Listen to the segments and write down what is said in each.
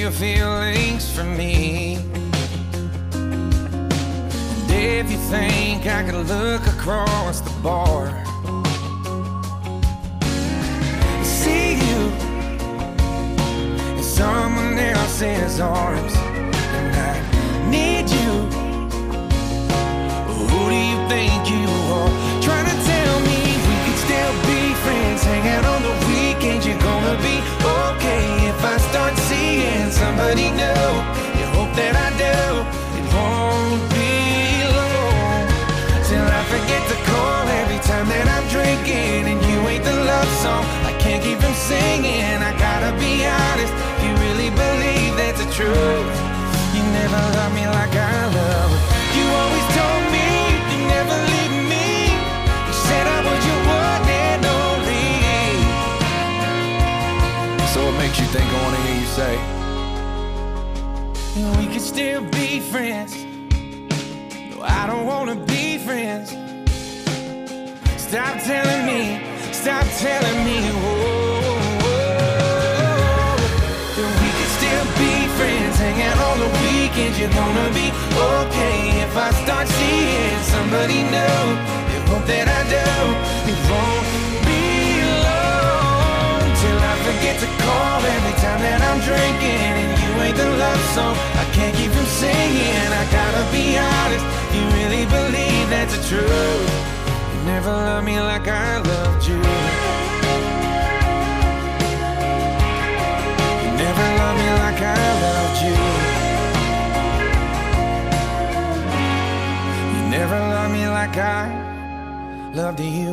your feelings for me. And if you think I could look across the bar, see you in someone else's arms, and I need you. Who do you think you are? Trying to tell me we could still be friends, hang out on the weekends. You're gonna be okay if I start seeing somebody new. You hope that I do. It won't be long till I forget to call every time that I'm drinking, and you ain't the love song I can't keep from singing. I gotta be honest, you really believe that's the truth. You never loved me like I love. You always told me you never leave me. You said I was your one and only. So what makes you think I wanna hear you say we could still be friends? No, I don't wanna be friends. Stop telling me, whoa, that we could still be friends, hang out on the weekends. You're gonna be okay if I start seeing somebody new. You hope that I do. It won't be long till I forget to call every time that I'm drinking, and you ain't the love song I can't keep from singing. I gotta be honest, you really believe that's the truth. You never loved me like I loved you. You never loved me like I loved you. You never loved me like I loved you.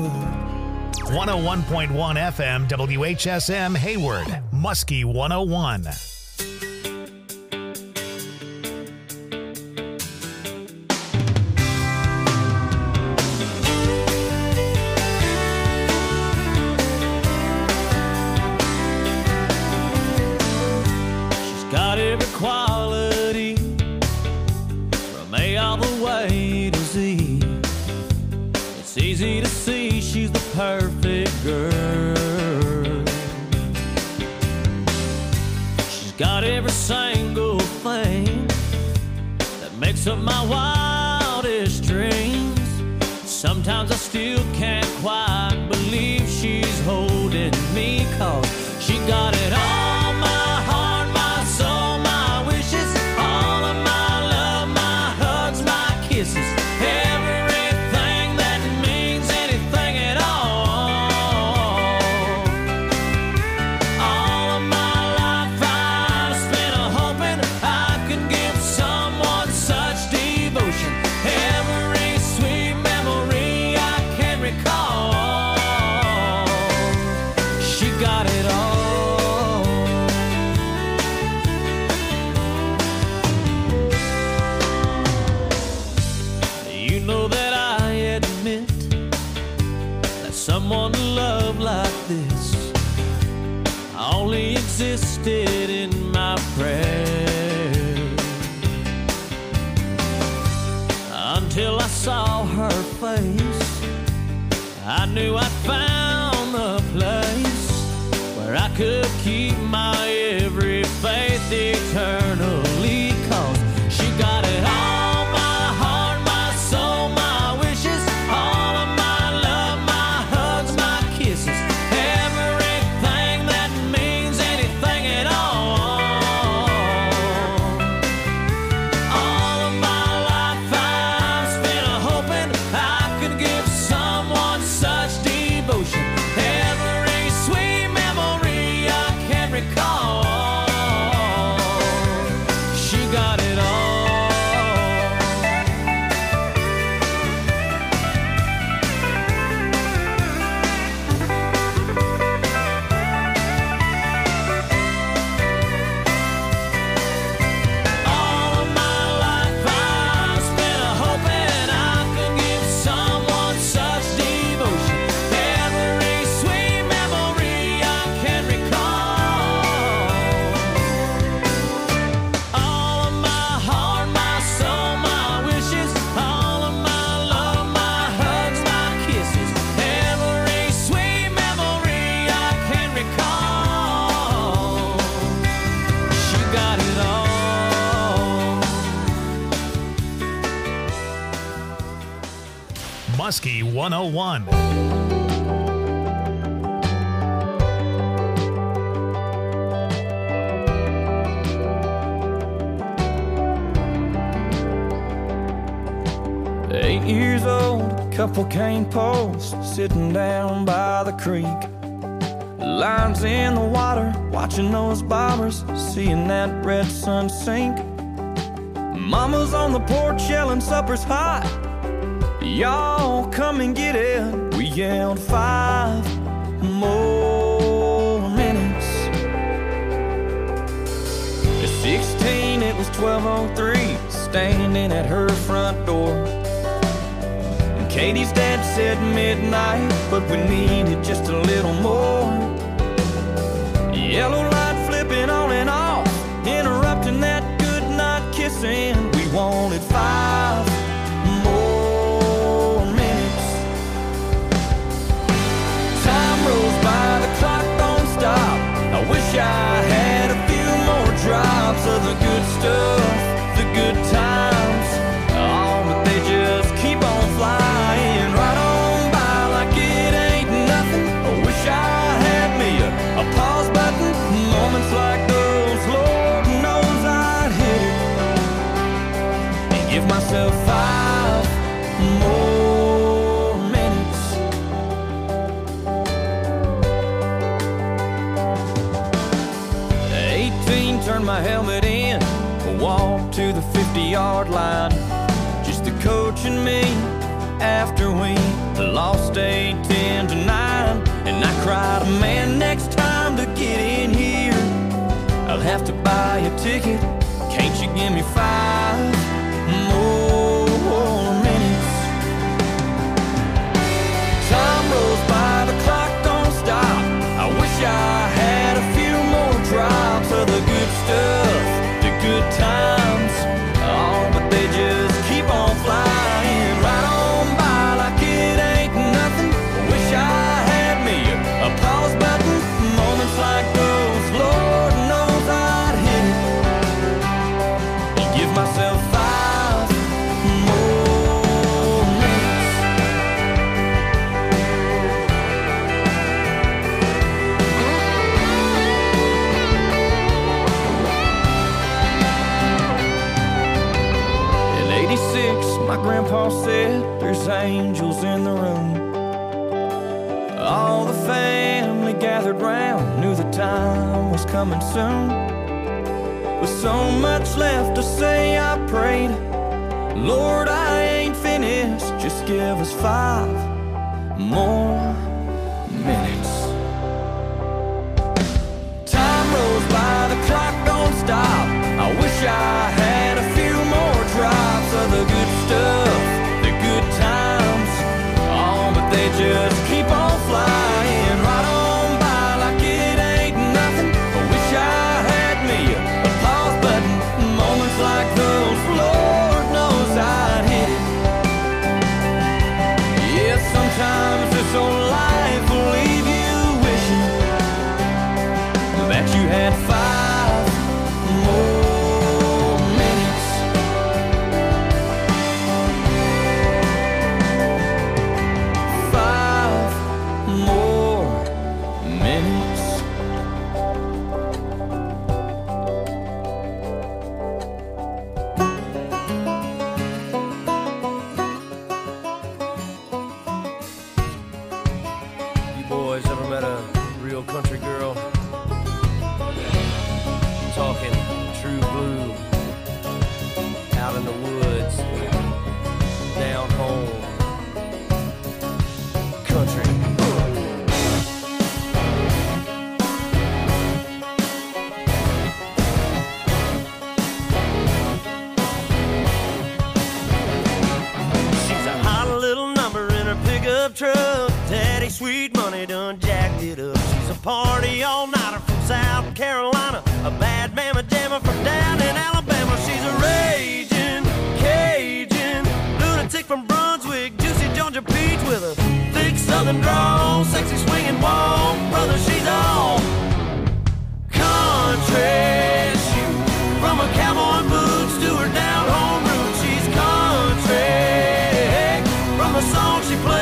101.1 FM WHSM Hayward, Muskie 101. She's got every quality from A all the way to Z. It's easy to see she's the perfect girl. She's got every single thing that makes up my wildest dreams. Sometimes I still can't quite believe she's holding me, 'cause she got it all, my heart, my soul, my wishes, all of my love, my hugs, my kisses, everything that means anything at all. All of my life I've spent hoping I could give someone such devotion. Every sweet memory I can recall, she got it all. You know that I admit that someone to love like this only existed in my prayers, until I saw her face. I knew I'd found the place where I could keep my every faith eternally, 'cause she got it all, my heart, my soul, my wishes, all of my love, my hugs, my kisses, everything that means anything at all. All of my life I've spent hoping I could give someone such devotion. Every sweet memory I can recall, Muskie 101. Years old, a couple cane posts sitting down by the creek. Lines in the water, watching those bobbers, seeing that red sun sink. Mama's on the porch yelling supper's hot. Y'all come and get it. We yelled 5 more minutes. At 16 it was 12:03, standing at her front door. Katie's dad said midnight, but we needed just a little more. Yellow light flipping on and off, interrupting that good night kissing. We wanted 5 more minutes. Time rolls by, the clock don't stop. I wish I had a few more drops of the good stuff, the good times. Oh, but they just keep on flying right on by like it ain't nothing. I wish I had me a pause button. Moments like those, Lord knows I'd hit it and give myself 5 more minutes. 18, turned my helmet in, walked to the 50-yard line. Just the coach and me after we lost 8-10-9. And I cried, man, next time to get in here I'll have to buy a ticket. Can't you give me 5 more minutes? Time rolls by, the clock don't stop. I wish I had a few more drops of the good stuff, the good times. Oh, but they just keep on flying right on by like it ain't nothing. Wish I had me a pause button. Moments like those, Lord knows I'd hit it and give myself 5 more minutes. In '86, my grandpa said there's angels in the room. All the family gathered round, knew the time was coming soon. With so much left to say, I prayed, Lord, I ain't finished, just give us 5 more minutes. Time rolls by, the clock don't stop. I wish I had a few more drops of the good stuff, the good times. Oh, but they just keep on flying right on by like it ain't nothing. I wish I had me a pause button. Moments like those, Lord knows I'd hit it. Yeah, sometimes this old life will leave you wishing that you had 5 more minutes. 5 more minutes. You boys ever met a real country girl? Talking true blue, out in the woods, down home, country. She's a hot little number in her pickup truck. Daddy Sweet Money done jacked it up. She's a party all-nighter from South Carolina, a bad mamma jammer from down in Alabama. She's a raging Cajun lunatic from Brunswick, juicy Georgia peach with a thick southern drawl, sexy swinging walk. Brother, she's all country. From her cowboy boots to her down home roots, she's country. From the song she plays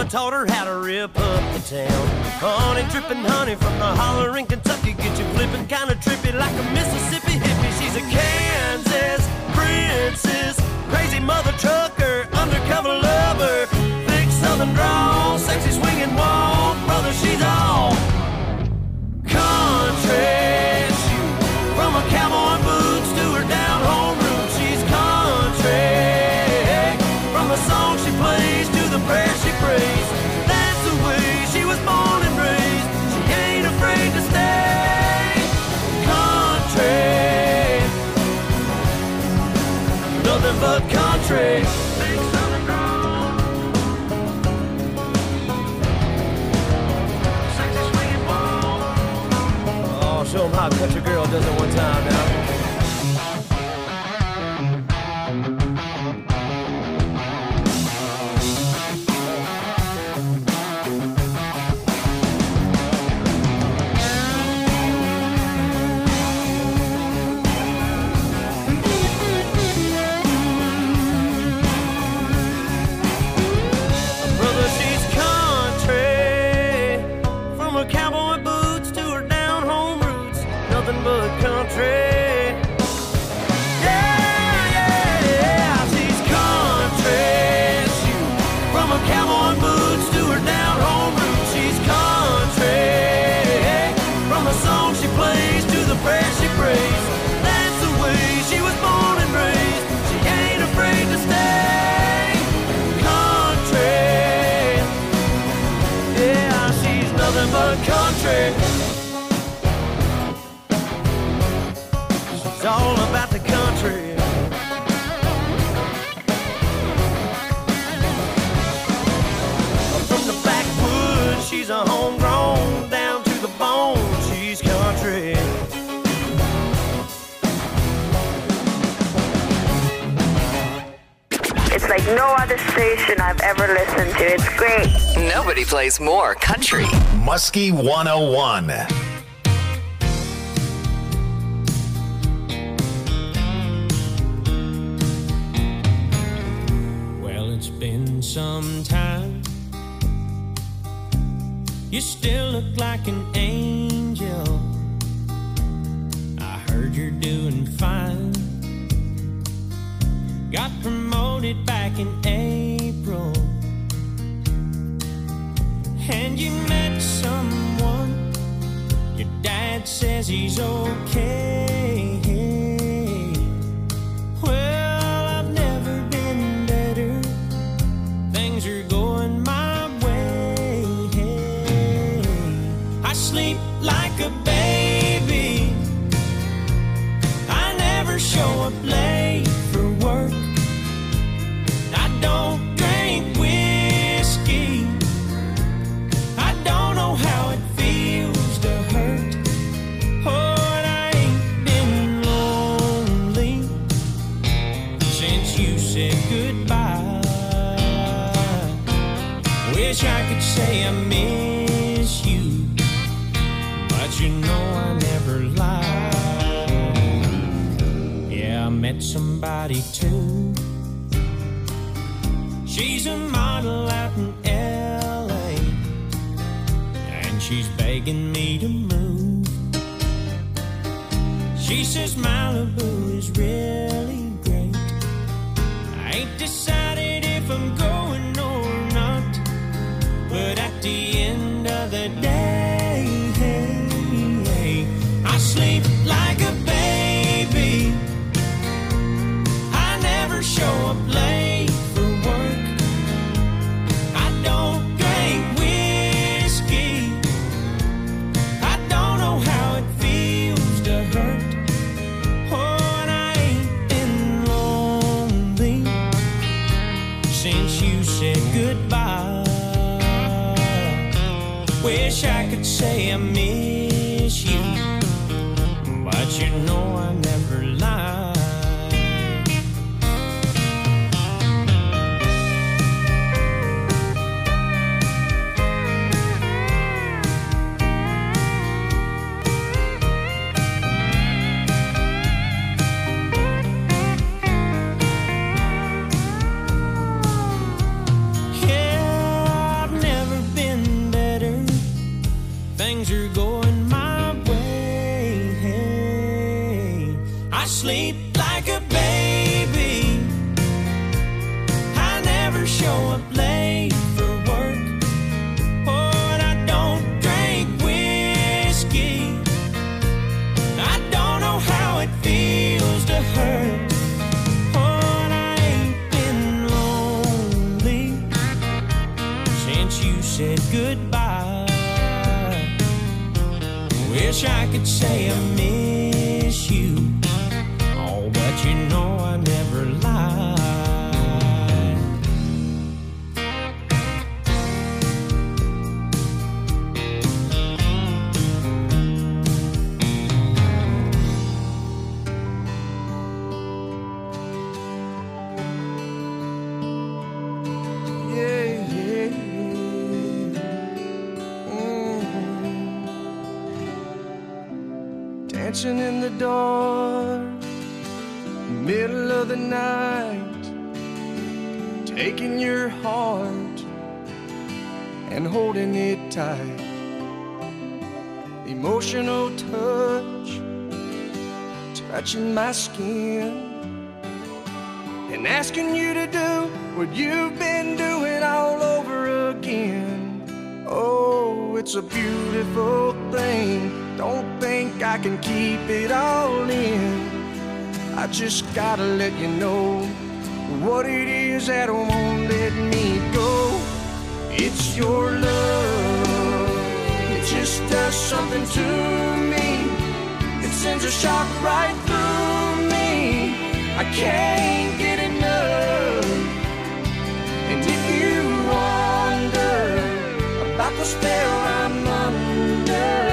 taught her how to rip up the town. Honey dripping honey from the holler in Kentucky, get you flipping kind of trippy like a Mississippi hippie. She's a Kansas princess, crazy mother trucker, undercover lover, thick southern drawl, sexy swinging walk, brother, she's all country. From her cowboy boots to her down home roots, she's country. From the song she plays to the prayer she prays, that's the way she was born and raised. She ain't afraid to stay country, nothing but country. Oh, show them how a country girl does it one time now. It's all about the country. From the backwoods, she's a homegrown, down to the bone, she's country. It's like no other station I've ever listened to. It's great. Nobody plays more country. Muskie 101. Well, it's been some time. You still look like an angel. I heard you're doing fine. Got promoted back in April, and you met someone. Your dad says he's okay. Well, I've never been better. Things are going my way. I sleep like a baby. I never show up late for work. I don't drink whiskey. I don't know how it feels to hurt. Oh, and I ain't been lonely since you said goodbye. Wish I could say I miss you, but you know I never lie. Yeah, I met somebody too. She's a model out in L.A., and she's begging me to move. She says Malibu is really great. I ain't decided if I'm going or not, but at the end of the day, I sleep like a baby. I never show up late for work. I don't drink whiskey. I don't know how it feels to hurt. Oh, and I ain't been lonely since you said goodbye. Wish I could say I miss you, but you know I never lie. Yeah, I've said goodbye. Wish I could say I miss you. Oh, but you know I never lied. Dancing in the dark, middle of the night, taking your heart and holding it tight. Emotional touch, touching my skin, and asking you to do what you've been doing all over again. Oh, it's a beautiful thing. Don't think I can keep it all in. I just gotta let you know what it is that won't let me go. It's your love. It just does something to me. It sends a shock right through me. I can't get enough. And if you wonder about the spell I'm under,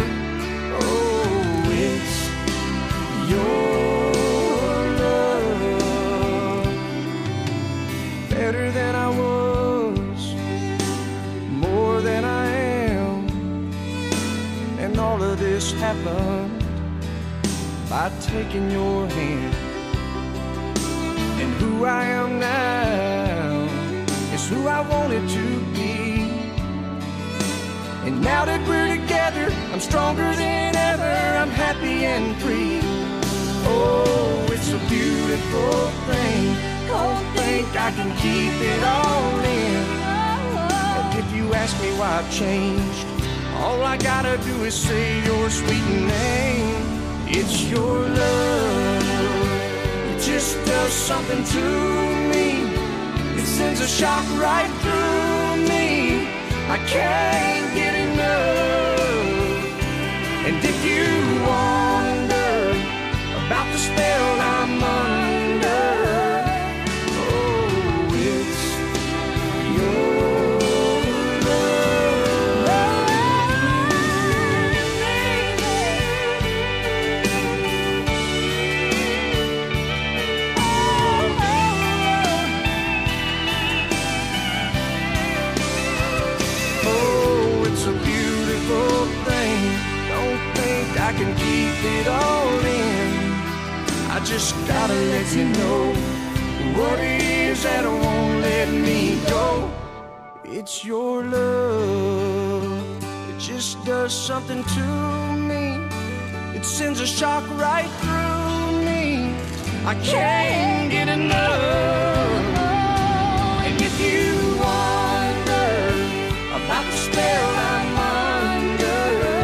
better than I was, more than I am. And all of this happened by taking your hand. And who I am now is who I wanted to be. And now that we're together, I'm stronger than ever. I'm happy and free. Oh, it's a beautiful thing. Don't think I can keep it all in. And if you ask me why I've changed, all I gotta do is say your sweet name. It's your love. It just does something to me. It sends a shock right through me. I can't get enough. And if you wonder about the spell I'm under, I can keep it all in. I just gotta let you know what it is that won't let me go. It's your love. It just does something to me. It sends a shock right through me. I can't get enough. And if you wonder about the spell I'm under,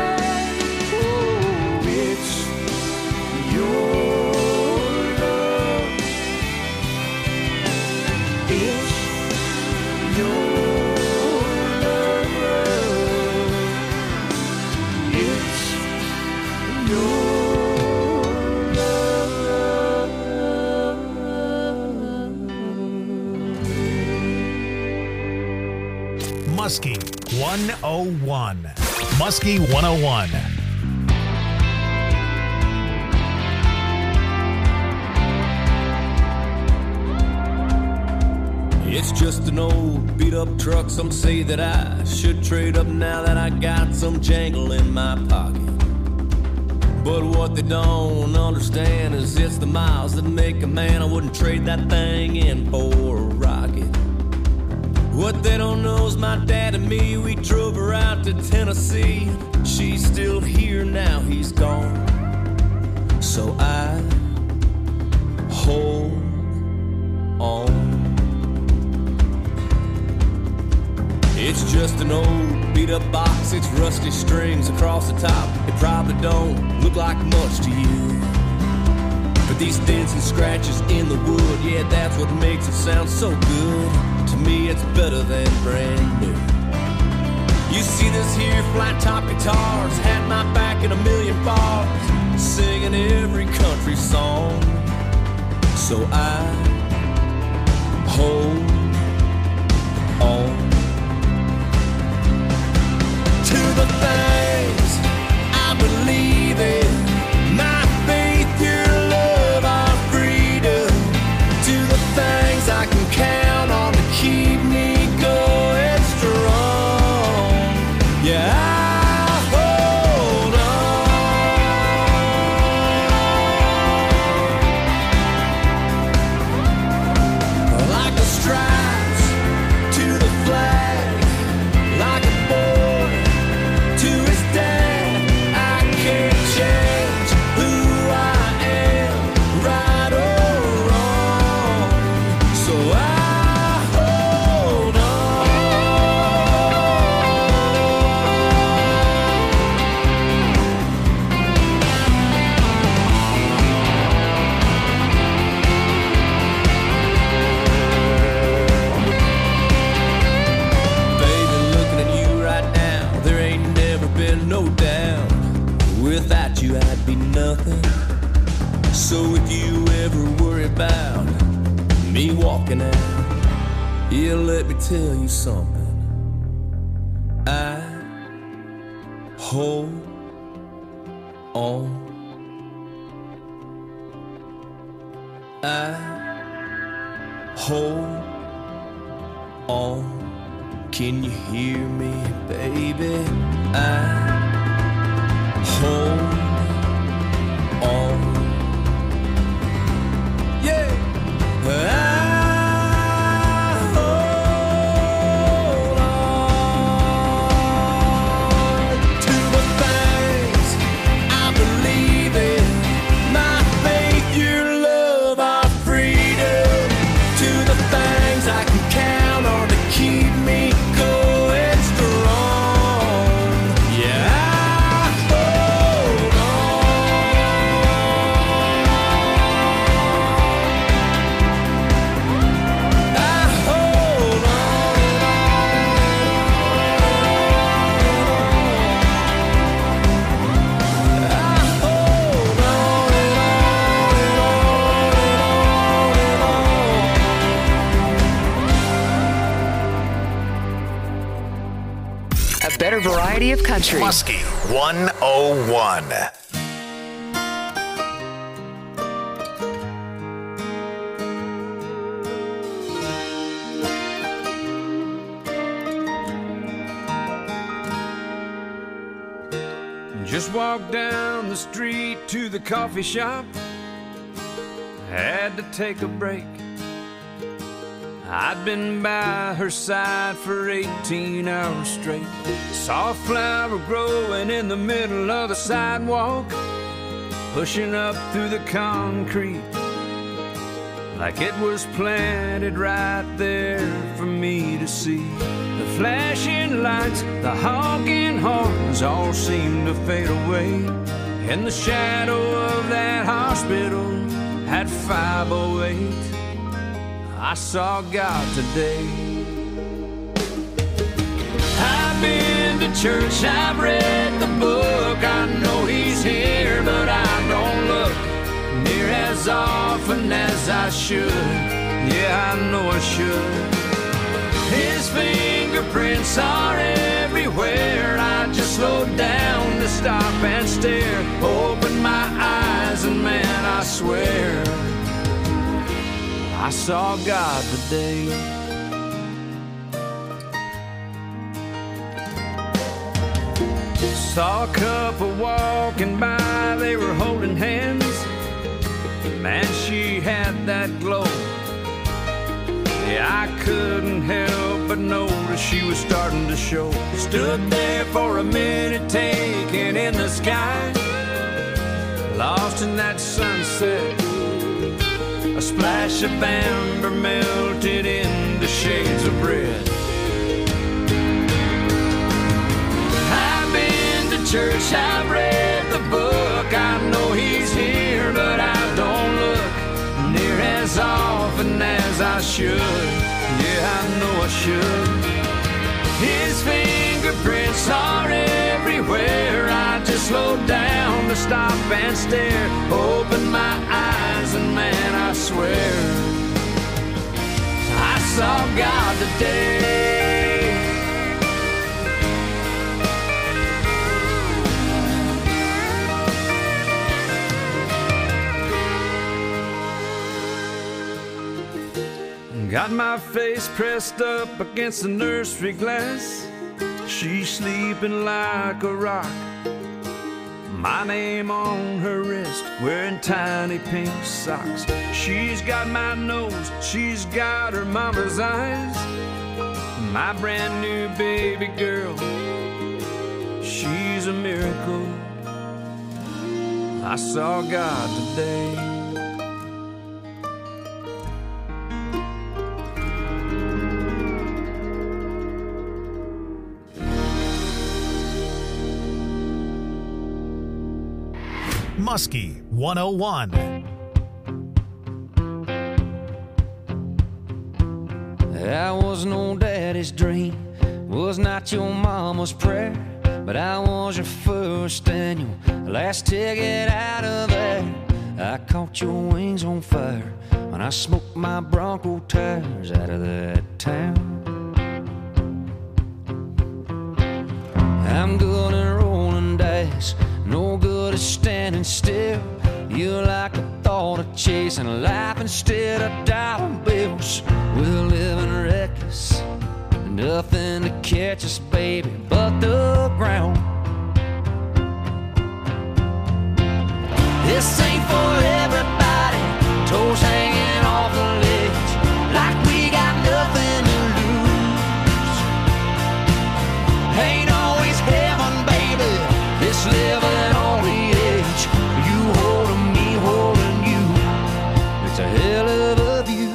Muskie 101. Muskie 101. It's just an old beat-up truck. Some say that I should trade up now that I got some jangle in my pocket. But what they don't understand is it's the miles that make a man. I wouldn't trade that thing in for a rocket. What they don't know is my dad and me, we drove her out to Tennessee. She's still here now, he's gone. So I hold on. It's just an old beat-up box, 6 rusty strings across the top. It probably don't look like much to you, but these dents and scratches in the wood, yeah, that's what makes it sound so good. To me, it's better than brand new. See this here flat top guitars had my back in a million bars, singing every country song. So I hold on to the things I believe in, my faith, your love, our freedom, to the things I can count on to keep me going strong. Yeah, I hold on like the stripes to the flag, like a boy to his dad. I can't change who I am, right or wrong. So I hold Baby, looking at you right now, there ain't never been no doubt. Without you, I'd be nothing. So if you ever worry about me walking out, yeah, let me tell you something. I hold on. I hold on. Can you hear me, baby? I hold on. Yeah. I hold on to the things I believe in, my faith, your love, our freedom, to the things I can count on to keep me going strong. Yeah, I hold on. I hold A better variety of country. Muskie 101. Just walked down the street to the coffee shop. Had to take a break. I'd been by her side for 18 hours straight. Saw a flower growing in the middle of the sidewalk, pushing up through the concrete like it was planted right there for me to see. The flashing lights, the honking horns all seemed to fade away. In the shadow of that hospital at 508, I saw God today. I've been to church, I've read the book, I know He's here, but I don't look near as often as I should. Yeah, I know I should. His fingerprints are everywhere. I just slowed down to stop and stare. Open my eyes and man, I swear I saw God today. Saw a couple walking by, they were holding hands. Man, she had that glow. Yeah, I couldn't help but notice she was starting to show. Stood there for a minute, taking in the sky, lost in that sunset. A splash of amber melted into shades of red. I've been to church, I've read the book, I know He's here, but I don't look near as often as I should. Yeah, I know I should. His fingerprints slow down to stop and stare. Open my eyes and man, I swear I saw God today. Got my face pressed up against the nursery glass. She's sleeping like a rock. My name on her wrist, wearing tiny pink socks. She's got my nose, she's got her mama's eyes. My brand new baby girl, she's a miracle. I saw God today. Muskie 101. I was no daddy's dream, was not your mama's prayer, but I was your first and your last ticket out of there. I caught your wings on fire when I smoked my Bronco tires out of that town. I'm good at rolling dice, no good at standing still. You're like the thought of chasing life instead of dollar bills. We're living reckless, nothing to catch us, baby, but the ground. This ain't for everybody, toes hanging off the ledge, like we got nothing to lose. Ain't always heaven, baby, this living on the edge. You holding me, holding you, it's a hell of a view.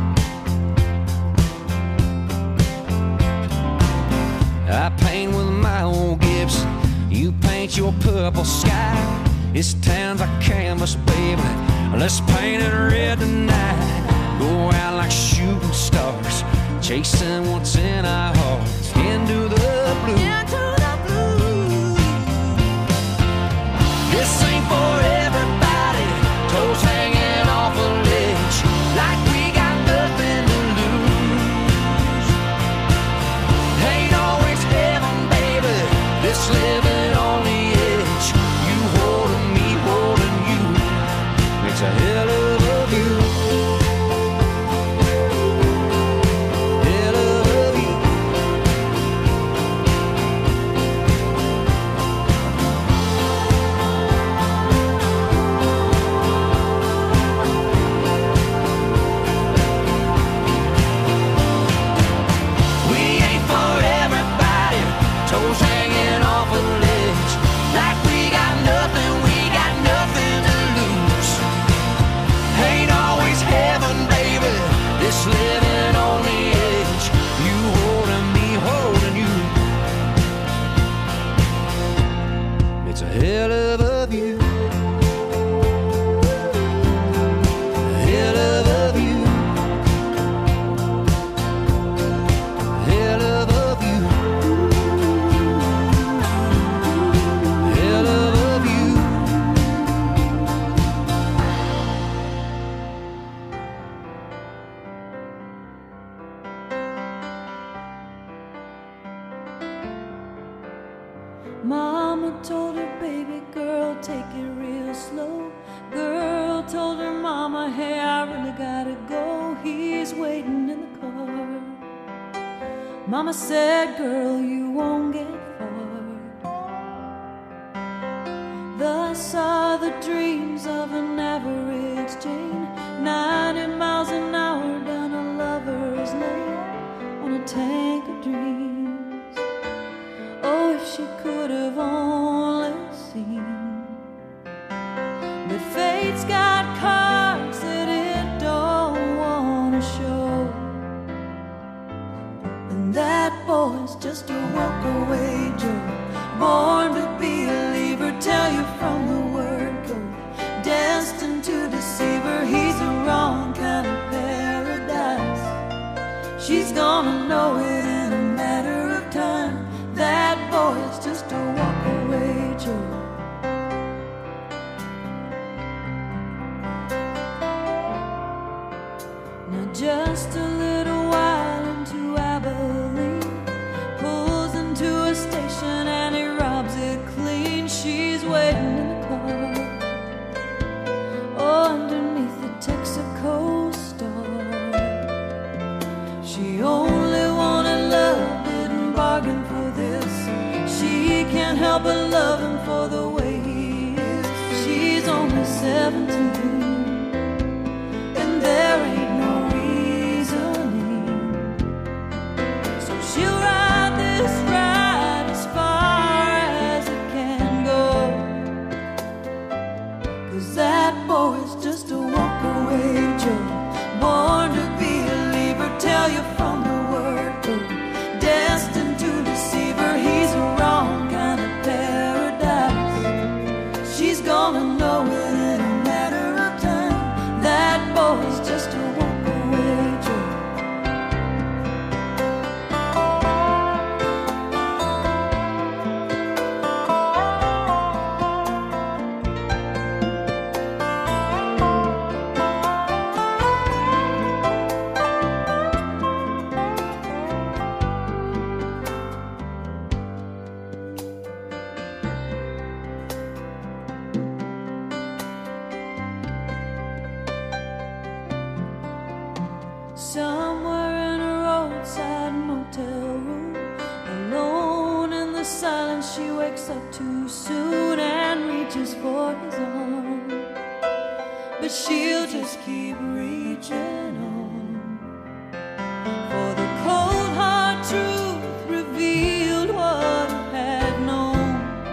I paint with my old Gibson, you paint your purple sky. This town's a canvas, baby, let's paint it red tonight. Go out like shooting stars, chasing what's in our hearts, into the blue. This ain't for everybody, toes hanging off a ledge, like we got nothing to lose. Ain't always heaven, baby, this living on the edge. You holding me, holding you, it's a hell of a view. Hell of a view. We ain't for everybody, toes hanging off a ledge, like we got nothing to lose. Ain't always heaven, baby, this living on the edge. You holding me, holding you, it's a hell of a view. Hell of a view. Hell of a view. Hell of a view. Mama told her baby girl, take it real slow. Girl told her mama, hey, I really gotta go. He's waiting in the car. Mama said, girl, you won't get far. Thus are the dreams of an average Jane, 90 miles an hour down a lover's lane on a tank of dreams. Oh, if she could have only seen, but fate's got cards that it don't wanna show, and that boy's just a walk-away Joe, born to be a believer, tell you from the word go, destined to deceive her. He's the wrong kind of paradise. She's gonna know it in a matter of time. That boy is just a walk away. help but love him for the way he is. She's only 17, and there ain't no reasoning. So she'll ride this ride as far as it can go, 'cause that boy's just a walk-away Joe, born to be a leaver, tell you from the word go, destined to deceive her. He's a wrong kind of paradise. She's gonna know it in a matter of time. That boy's just a walk-away Joe. Somewhere in a roadside motel room, alone in the silence, she wakes up too soon and reaches for his arm. But she'll just keep reaching on, for the cold hard truth revealed what I had known.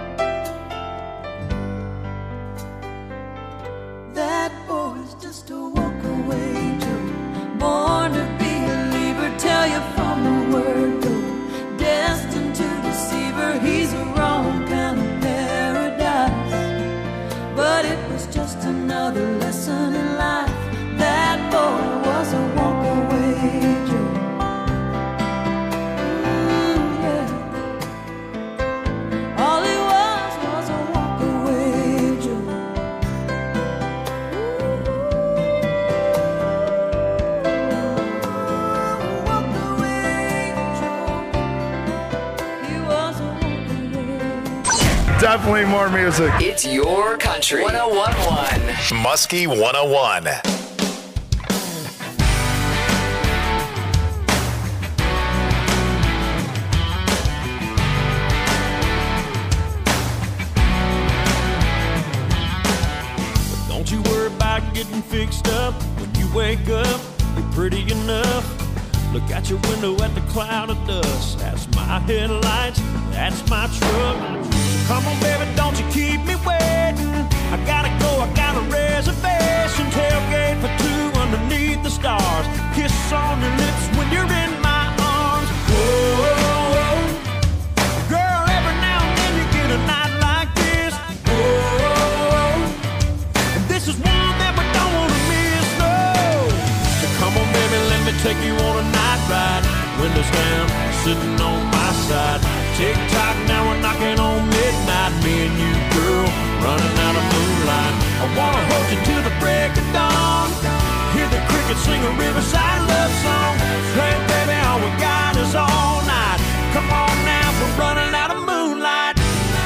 That boy's just a walk-away Joe, born to be a leaver, tell you from the word go, destined to deceive her. He's a wrong kind of paradise, but it was just another lesson in life. That boy was a walk-away Joe. Yeah. All he was a walk-away Joe. Definitely more music. It's your country. 101.1. Muskie 101. Don't you worry about getting fixed up. When you wake up, you're pretty enough. Look out your window at the cloud of dust. That's my headlights, that's my truck. Come on, baby, don't you keep me waiting. I gotta go, I got a reservation. Tailgate for two underneath the stars. Kiss on your lips when you're in my arms. Whoa, girl, every now and then you get a night like this. Whoa, and this is one that we don't wanna miss, no. So come on, baby, let me take you on a night ride. Windows down, sitting on my side. Tick-tock, now we're knocking on midnight. Me and you, girl, running out of moonlight. I wanna hold you till the break of dawn. Hear the crickets sing a riverside love song. Hey, baby, all we got is all night. Come on now, we're running out of moonlight.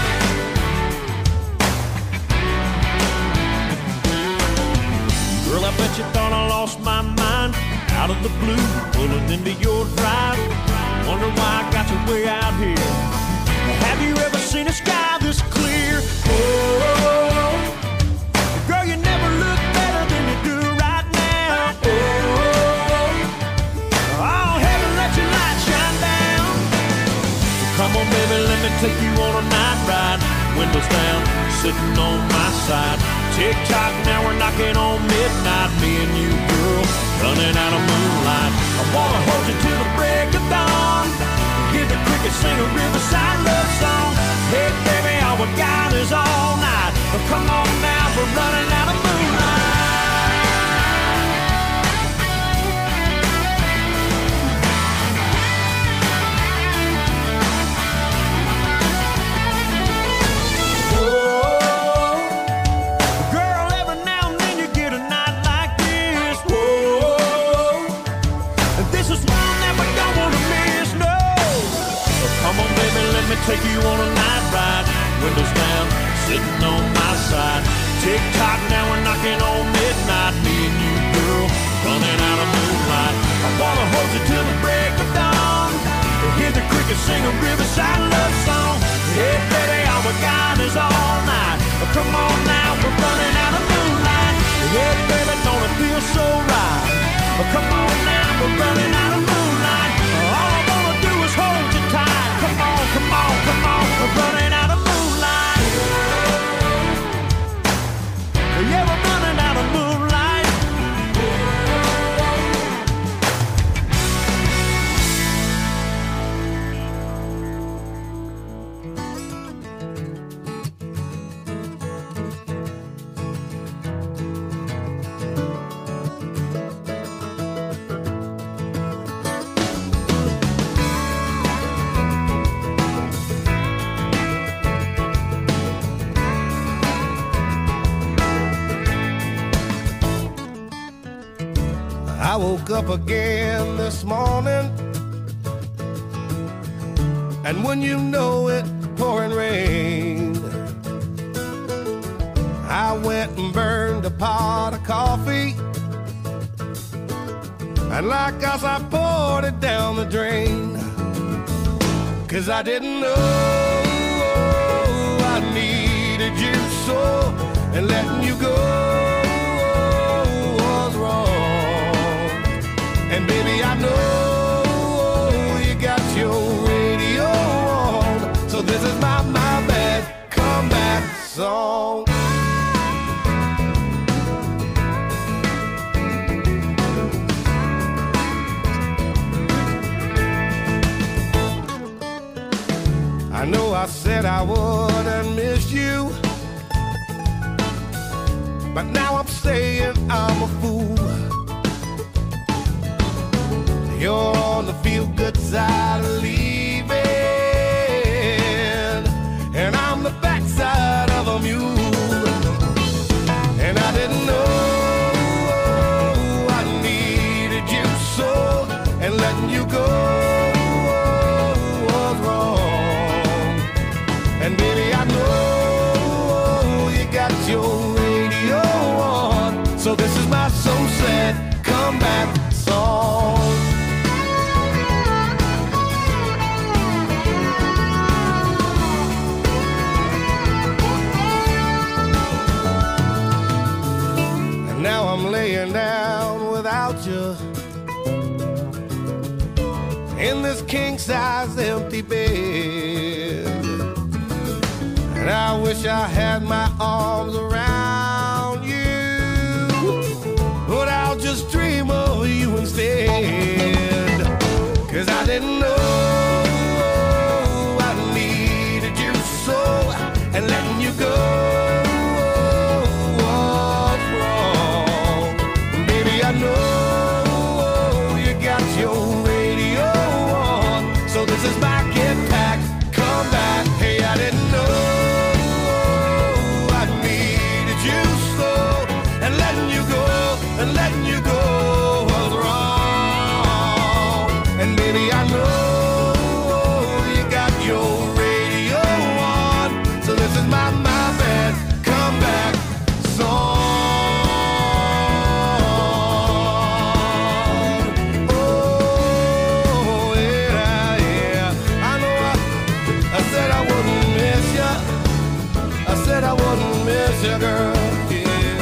Girl, I bet you thought I lost my mind. Out of the blue, pulling into your drive. Wonder why I got you way out here. Have you ever seen a sky this clear? Oh, girl, you never look better than you do right now. Oh, heaven, let your light shine down. So come on, baby, let me take you on a night ride. Windows down, sitting on my side. Tick-tock, now we're knocking on midnight. Me and you, girl, running out of moonlight. I wanna hold you till the break of dawn. Hear the crickets sing a riverside love song. Hey, baby, all we got is all night. Oh, come on now, we're running out of moonlight. Take you on a night ride, windows down, sitting on my side. Tick-tock, now we're knocking on midnight. Me and you, girl, running out of moonlight. I wanna hold you till the break of dawn. Hear the crickets sing a riverside love song. Hey, baby, all we come on now, we're running out of moonlight. Yeah, baby, don't it feel so right? Come on now, we're running out of moonlight. All I wanna do is hold you tight. Come on, come on, come on, we're running out of moonlight. Yeah, we're running out of moonlight. I woke up again this morning, and when you know it, pouring rain. I went and burned a pot of coffee, and like us I poured it down the drain. 'Cause I didn't know I needed you so, and letting you go was wrong. And baby, I know you got your radio on, so this is my bad comeback song. I know I said I wouldn't miss you, but now I'm saying I'm a fool. You're on the feel-good side of leaving, and I'm the backside of a mule. And I didn't know I needed you so, and letting you go was wrong. And baby, I know you got your radio on, so this is my so sad comeback song. Now I'm laying down without you in this king-size empty bed, and I wish I had my arms around you, but I'll just dream of you instead. 'Cause I didn't know I needed you so, and letting you go I know you got your radio on, so this is my get back, come back. Hey, I didn't know I needed you so, and letting you go was wrong. And baby, I know you got your radio on, so this is my bad comeback song. I wouldn't miss you, girl, yeah.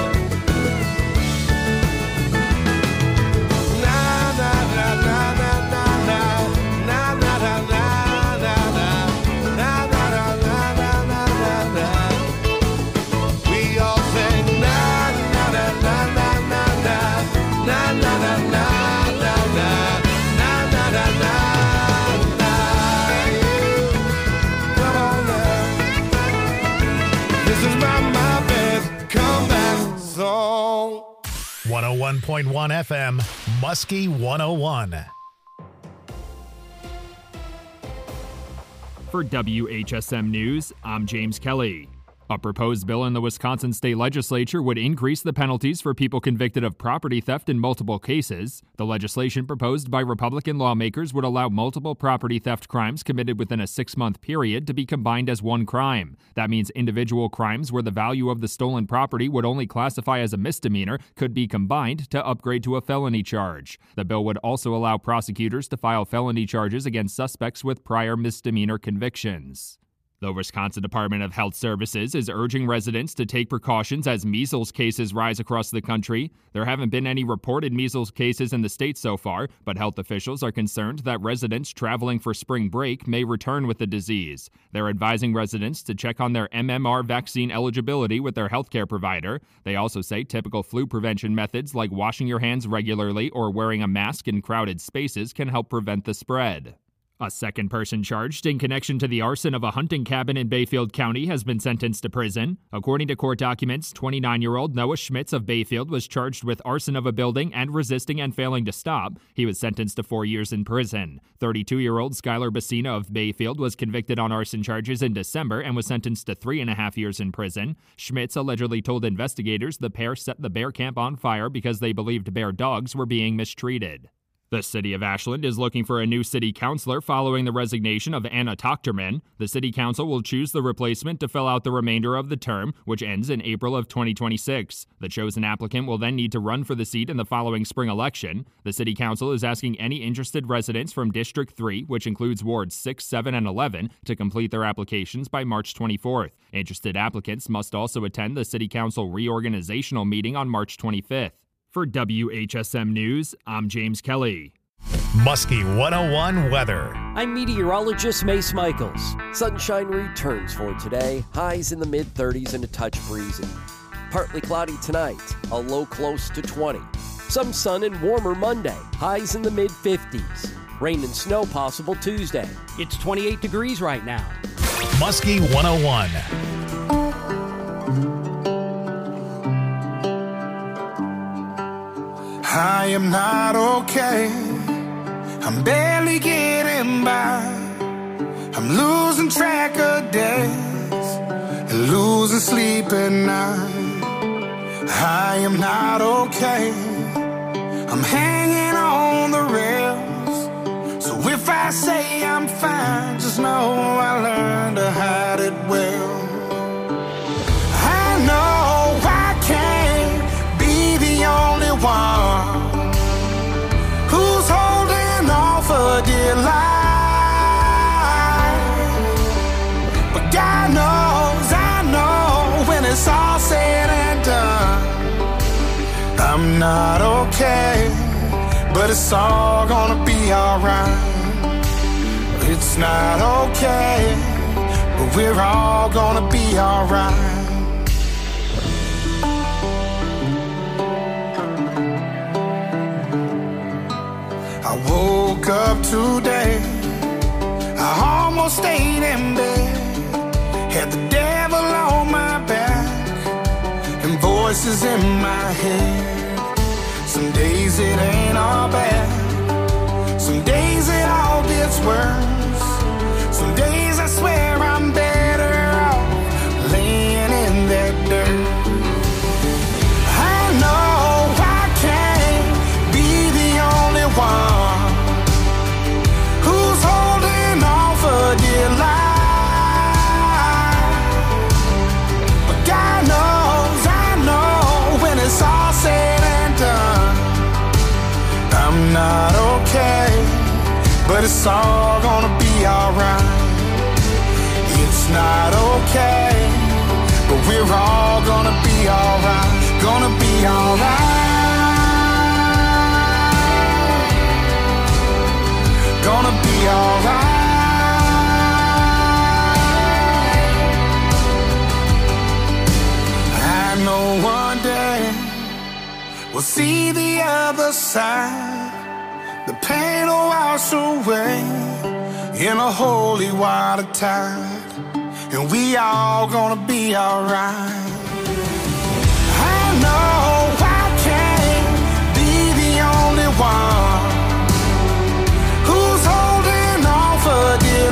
Na na na na na na na na na na na na na na na na na. We all sing na na na na na na na na na na na na na na na na. Come on now. This is my bad comeback song. 101.1 FM, Muskie 101. For WHSM News, I'm James Kelly. A proposed bill in the Wisconsin State Legislature would increase the penalties for people convicted of property theft in multiple cases. The legislation proposed by Republican lawmakers would allow multiple property theft crimes committed within a 6-month period to be combined as one crime. That means individual crimes where the value of the stolen property would only classify as a misdemeanor could be combined to upgrade to a felony charge. The bill would also allow prosecutors to file felony charges against suspects with prior misdemeanor convictions. The Wisconsin Department of Health Services is urging residents to take precautions as measles cases rise across the country. There haven't been any reported measles cases in the state so far, but health officials are concerned that residents traveling for spring break may return with the disease. They're advising residents to check on their MMR vaccine eligibility with their healthcare provider. They also say typical flu prevention methods like washing your hands regularly or wearing a mask in crowded spaces can help prevent the spread. A second person charged in connection to the arson of a hunting cabin in Bayfield County has been sentenced to prison. According to court documents, 29-year-old Noah Schmitz of Bayfield was charged with arson of a building and resisting and failing to stop. He was sentenced to 4 years in prison. 32-year-old Skylar Bassina of Bayfield was convicted on arson charges in December and was sentenced to 3.5 years in prison. Schmitz allegedly told investigators the pair set the bear camp on fire because they believed bear dogs were being mistreated. The city of Ashland is looking for a new city councilor following the resignation of Anna Tochterman. The city council will choose the replacement to fill out the remainder of the term, which ends in April of 2026. The chosen applicant will then need to run for the seat in the following spring election. The city council is asking any interested residents from District 3, which includes wards 6, 7, and 11, to complete their applications by March 24th. Interested applicants must also attend the city council reorganizational meeting on March 25th. For WHSM News, I'm James Kelly. Muskie 101 weather. I'm meteorologist Mace Michaels. Sunshine returns for today. Highs in the mid-30s and a touch breezy. Partly cloudy tonight, a low close to 20. Some sun and warmer Monday. Highs in the mid-50s. Rain and snow possible Tuesday. It's 28 degrees right now. Muskie 101. I am not okay. I'm barely getting by. I'm losing track of days and losing sleep at night. I am not okay. I'm hanging on the rails. So if I say I'm fine, just know I learned to hide it well. I know I can't be the only one who's holding on for dear life. But God knows, I know, when it's all said and done, I'm not okay, but it's all gonna be alright. It's not okay, but we're all gonna be alright. I woke up today, I almost stayed in bed, had the devil on my back and voices in my head. Some days it ain't all bad, some days it all gets worse. Some days I swear I'm better off laying in that dirt. I know I can't be the only one who's holding on for dear life. But God knows, I know, when it's all said and done, I'm not okay, but it's all gonna be alright. It's not okay, but we're all gonna be alright. Gonna be alright. Gonna be alright. I know one day we'll see the other side. The pain will wash away in a holy water tide, and we all gonna be alright. I know I can't be the only one who's holding on for dear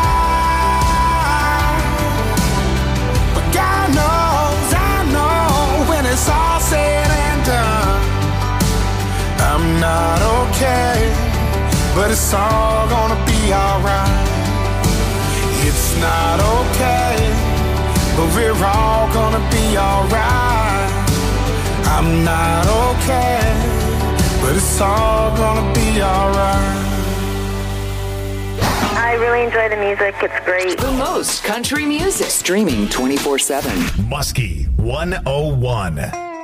life. But God knows, I know, when it's all said and done, I'm not okay, but it's all gonna be alright. It's not okay, but we're all gonna be alright. I'm not okay, but it's all gonna be alright. I I really enjoy the music. It's great. The most country music. Streaming 24/7. Muskie 101.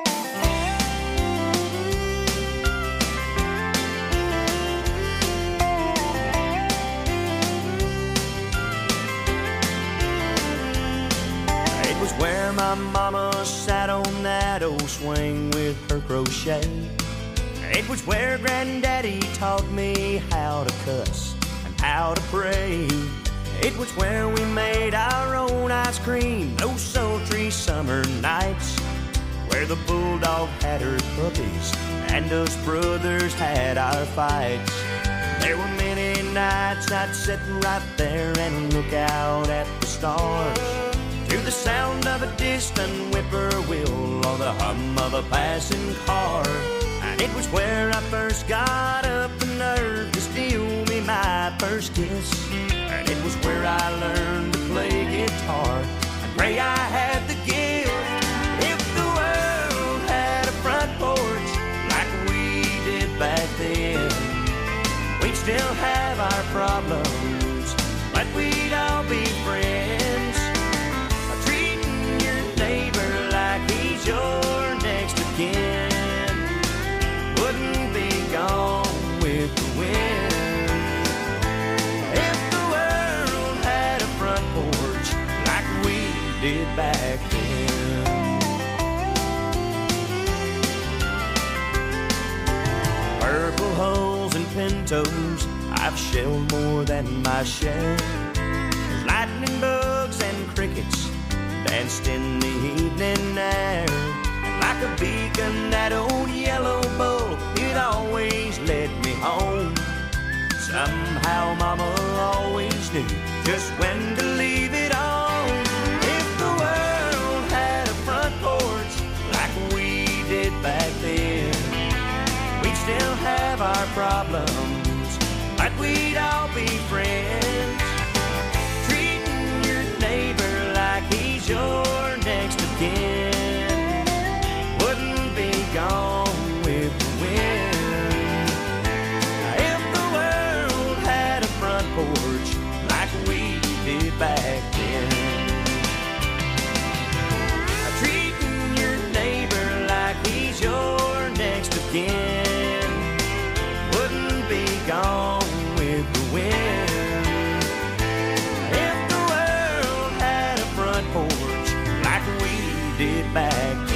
It was where my mama sat on that old swing with her crochet. It was where Granddaddy taught me how to cuss and how to pray. It was where we made our own ice cream those sultry summer nights, where the bulldog had her puppies and us brothers had our fights. There were many nights I'd sit right there and look out at the stars, to the sound of a distant whippoorwill or the hum of a passing car. And it was where I first got up the nerve to steal me my first kiss. And it was where I learned to play guitar and pray I had the gift. If the world had a front porch like we did back then, we'd still have our problems, but we'd all be friends. Treating your neighbor like he's your next of kin wouldn't be gone with the wind. If the world had a front porch like we did back then. Purple hulls and pintos, I've shelled more than my share. Lightning bugs and crickets danced in the evening air. And like a beacon, that old yellow bull, it always led me home. Somehow Mama always knew just when to leave it on. If the world had a front porch like we did back then, we'd still have our problems, but we'd all be friends. Treating your neighbor like he's your next of kin wouldn't be gone with the wind. If the world had a front porch like we did back then, treating your neighbor like he's your next of kin wouldn't be gone with the wind. If the world had a front porch like we did back then.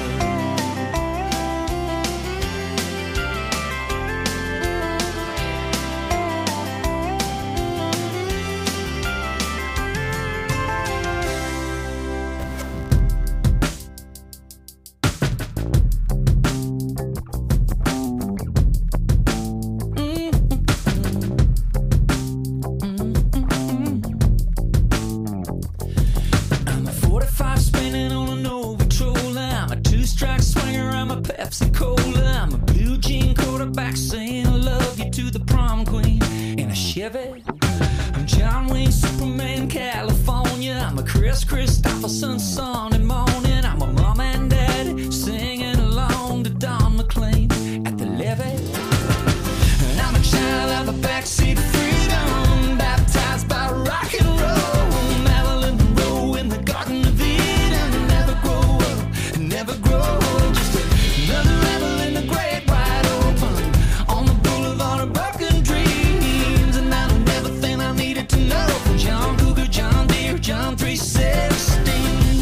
Pepsi Cola. I'm a blue jean quarterback saying I love you to the prom queen in a Chevy. I'm John Wayne, Superman, California. I'm a Chris Christopherson, Sunday morning. I'm a mom and dad singing along to Don McLean at the levee. And I'm a child of a backseat freedom, baptized by rock and roll. Marilyn Monroe in the Garden of Eden. Never grow up, never grow old. Just another rebel in the great wide open on the boulevard of broken dreams. And I learned everything I needed to know from John Cougar, John Deere, John 316.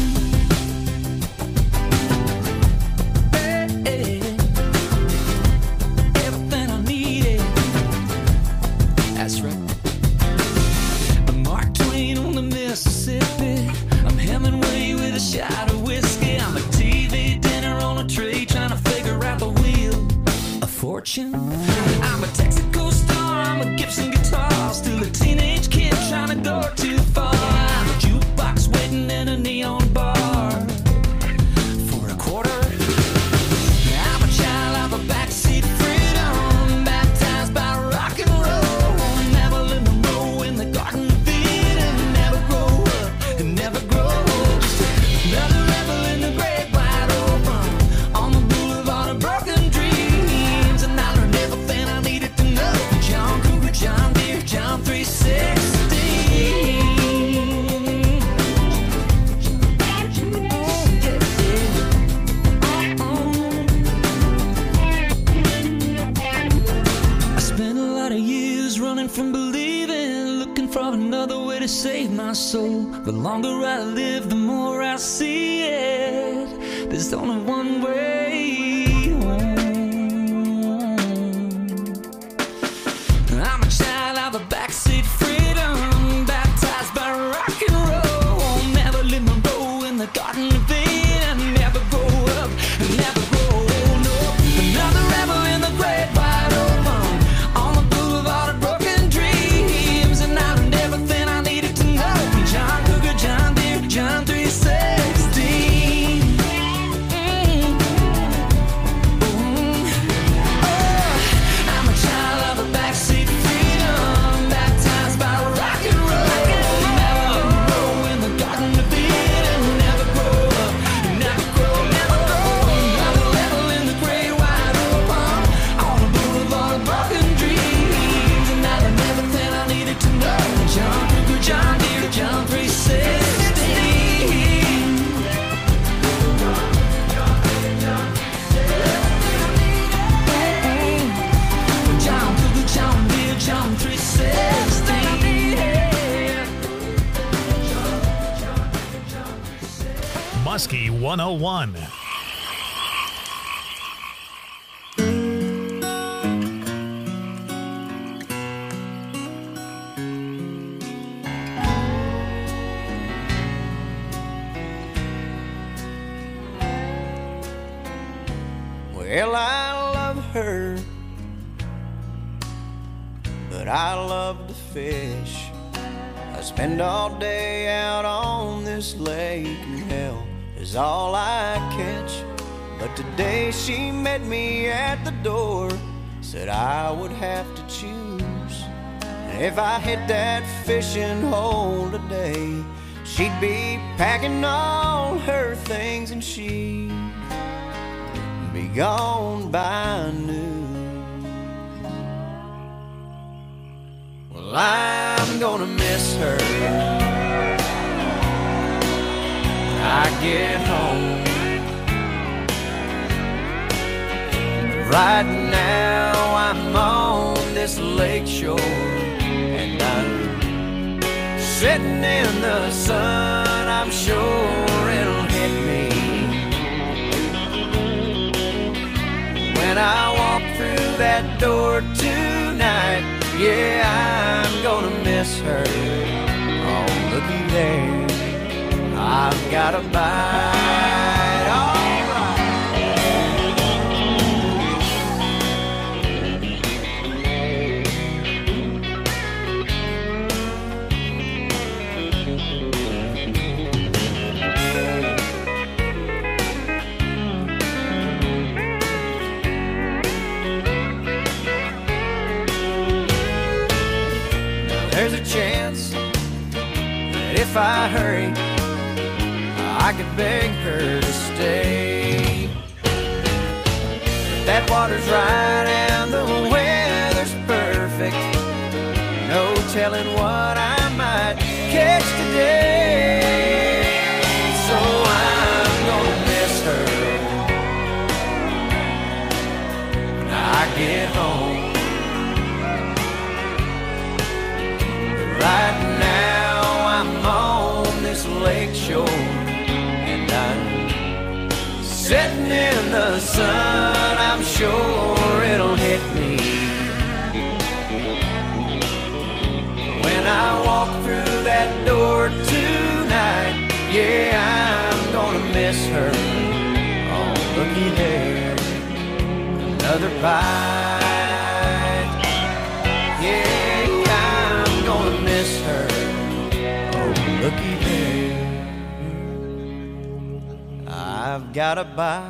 Hey, everything I needed. That's right. I'm Mark Twain on the Mississippi. I'm Hemingway with a shot of whiskey. I'm a TV dinner on a tray trying to figure out the wheel of fortune. I'm a Texaco star, I'm a Gibson guitar, still a teenage kid trying to go too far. I'm a jukebox waiting in a neon bar for a quarter. I'm a child of a backseat freedom, baptized by rock and roll. Never live Monroe in the Garden of Eden. Never grow up and never grow old. Just another rebel in the great wide open on the boulevard of broken dreams. And I learned The longer I live, the more I see it. There's only one way home. I'm a child of the backseat freedom, baptized by rock and roll. Never live my role in the Garden of Eden. Never grow up, never grow old. No, another rebel in the great wide open, on the boulevard of broken dreams, and I learned everything I needed to know from John Cougar, John Deere, John 3:16. I'm a child of the backseat freedom, baptized by rock and roll. Never grow in the Garden of Eden. Never grow up, never grow, never grow. Another level in the great wide open, on the boulevard of broken dreams, and I learned everything I needed to know. John Cougar, John Deere, John 3:16. John Cougar, John Deere, John 3:16. Muskie 101. Well, I love her, but I love to fish. I spend all day out on this lake, and hell is all I catch. But today she met me at the door, said I would have to choose. And if I hit that fishing hole today, she'd be packing all her things and she'd be gone by noon. Well, I'm gonna miss her when I get home. Right now I'm on this lake shore, and I'm sitting in the sun. I'm sure it'll hit me when I walk through that door tonight. Yeah, I'm gonna miss her. Oh, looky there, I've got a bite. All there's a chance that if I hurry, I could beg her to stay. That water's right and the weather's perfect. No telling what I might catch today. So I'm gonna miss her when I get home. Right now I'm on this lake shore, and I'm sitting in the sun. I'm sure it'll hit me when I walk through that door tonight. Yeah, I'm gonna miss her. Oh, looky there, another bite. Yeah, I'm gonna miss her. Oh, looky there, I've got a bite.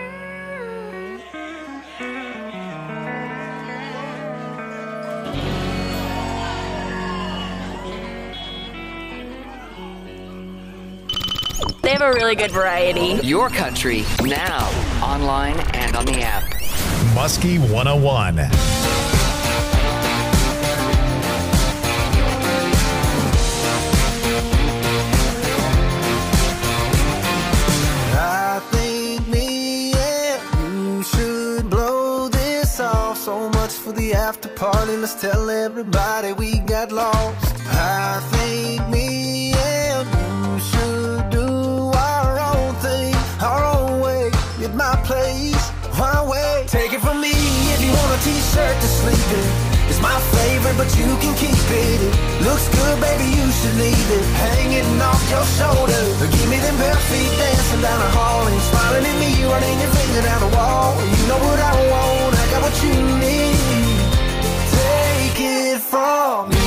They have a really good variety. Your country, now, online and on the app. Muskie 101. I think me and you should blow this off. So much for the after party, let's tell everybody we got lost. I think me and you sleeping. It's my favorite, but you can keep it. It looks good, baby, you should leave it hanging off your shoulder. Give me them bare feet dancing down the hall and smiling at me, running your finger down the wall. You know what I want, I got what you need. Take it from me.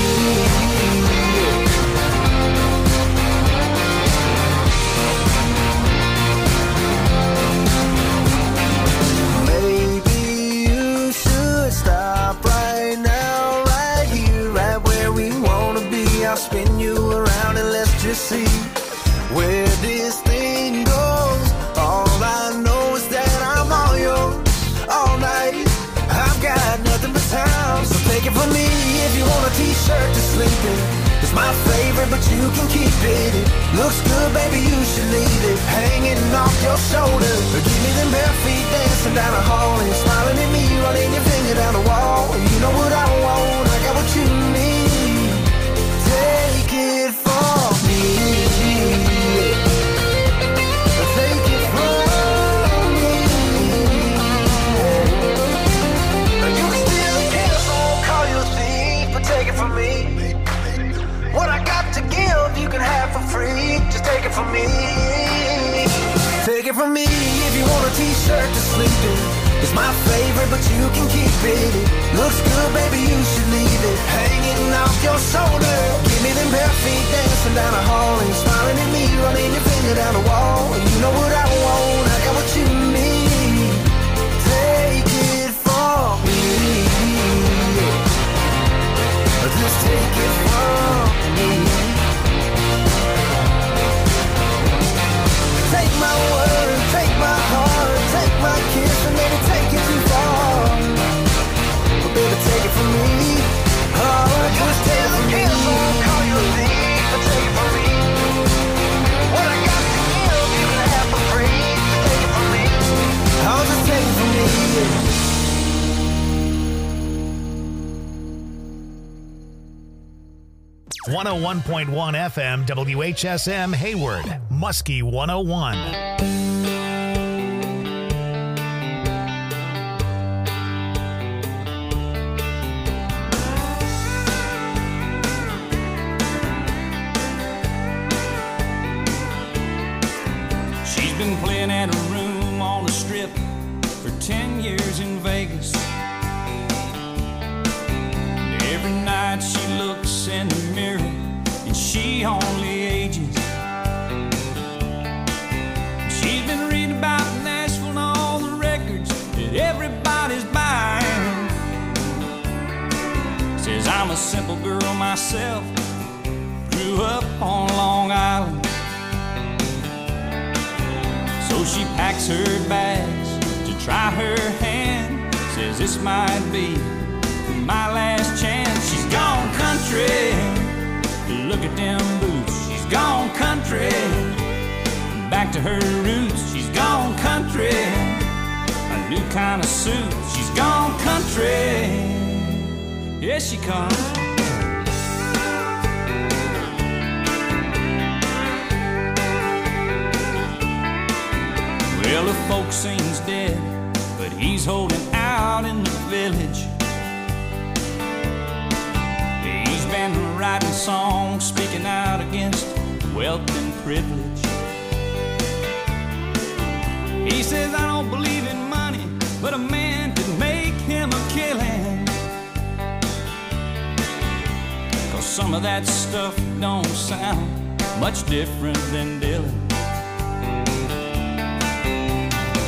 I'll spin you around and let's just see where this thing goes. All I know is that I'm all yours all night. I've got nothing but time, so take it from me. If you want a t-shirt to sleep in, it's my favorite, but you can keep it. It looks good, baby, you should leave it hanging off your shoulder. Give me them bare feet dancing down the hall and smiling at me, running your finger down the wall. You know what I want, I got what you need. Take it from me. Take it from me. You can still kill, so I won't call you a thief, but take it from me. What I got to give, you can have for free. Just take it from me. Take it from me. If you want a t-shirt to sleep in, it's my favorite, but you can keep it. It looks good, baby, you should leave it hanging off your shoulder. Give me them bare feet dancing down the hall and smiling at me, running your finger down the wall. You know what I want, I got what you need. Take it from me. Just take it from me. Take my word, take my heart, take my kiss, and maybe take it too far. But baby, take it from me. Oh, just take it from me. I won't call you a thief, but take it from me. What I got to give, you can have for free. Just take it from me. Oh, just take it from me. 101.1 FM WHSM Hayward, Muskie 101. She's been playing at a room on the strip for 10 years in Vegas. Every night she looks in the mirror and she only ages. She's been reading about Nashville and all the records that everybody's buying. Says I'm a simple girl myself, grew up on Long Island. So she packs her bags to try her hand. Says this might be my last chance. She's gone country, look at them boots. She's gone country, back to her roots. She's gone country, a new kind of suit. She's gone country, yes she comes. Well, the folk scene's dead, but he's holding out in the village. He's been writing songs, speaking out against wealth and privilege. He says, I don't believe in money, but a man could make him a killing. 'Cause some of that stuff don't sound much different than this.